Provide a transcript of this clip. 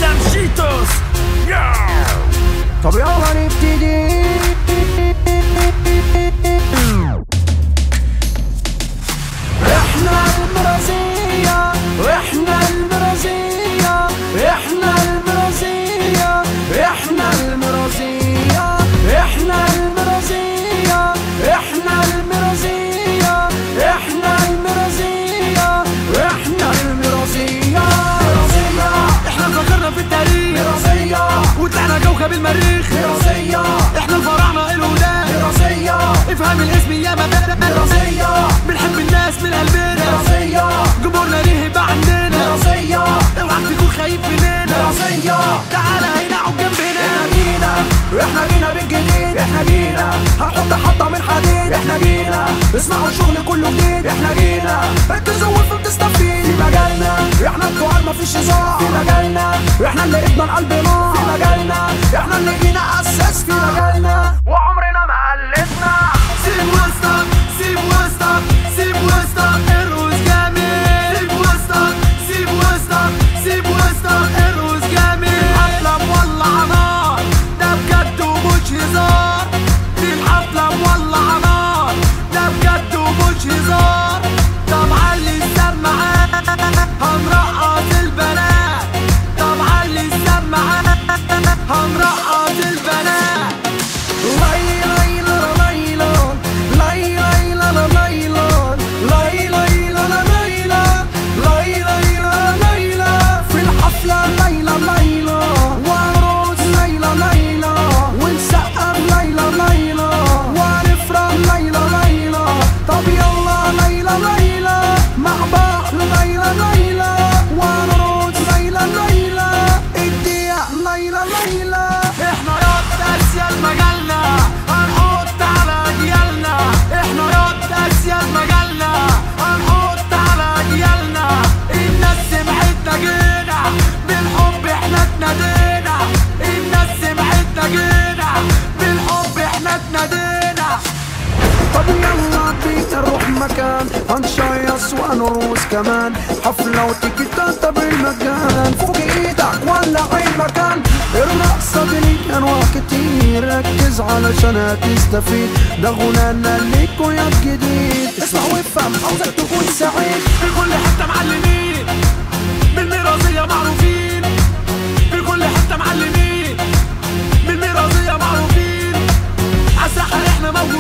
سامشيتوس. طب يلا نبتدي. احنا المرازية، احنا المرازية، احنا المرازية، احنا المرازية، احنا المرازية، احنا المرازية، احنا المرازية، احنا المرازية. احنا فكرنا في التاريخ مرازية، وطلعنا كوكب المريخ. مرازية، احنا الفراعنة القدام. مرازية، افهم الاسم يا مبادئ. مرازية، بنحب الناس من قلبنا. مرازية، جمهورنا ليه يبقى عندنا. مرازية، اوعك تكون خايف مننا. مرازية. تعالى هنا اقعد جنبنا. احنا جينا بالجديد، احنا جينا هنحط حطة من حديد. احنا جينا اسمعوا الشغل كله جديد. احنا جينا ركزوا وفهم تستفيد. في مجالنا احنا التقال مفيش هزار. في مجالنا احنا اللي ادنا القلب نار. في مجالنا احنا اللي جينا اساس. في مجالنا وعمرنا ما قلتنا. سيب وسطك، سيب وسطك، سيب وسطك، الروس جميل. سيب وسطك، سيب وسطك، سيب وسطك، الروس جميل. الحفلة مولعة نار، ده بجد ومش هزار. دي الحفلة مولعة نار، ده بجد ومش هزار. طب علي السماعات هنرقص البنات. طب علي السماعات هنرقص البنات. احنا ياض اسيا المجالنا، هنحط على اجيالنا. احنا ياض اسيا المجالنا، هنحط على اجيالنا. الناس سمعتنا جينا بالحب، احنا اتنادينا. الناس سمعتنا جينا بالحب، احنا اتنادينا. طب يلا بينا نروح مكان هنشيص ونرقص كمان. حفلة وتيكيتات بالمجان. فوق ايدك ولع المكان. الرقصة دي ليك انواع كتير، ركز علشان هتستفيد. ده غنانا ليك ويا جديد. اسمع وافهم عاوزك تكون سعيد. في كل حتة معلمين، بالميرازية معروفين. في كل حتة معلمين، بالميرازية معروفين. عالساحة احنا موجودين.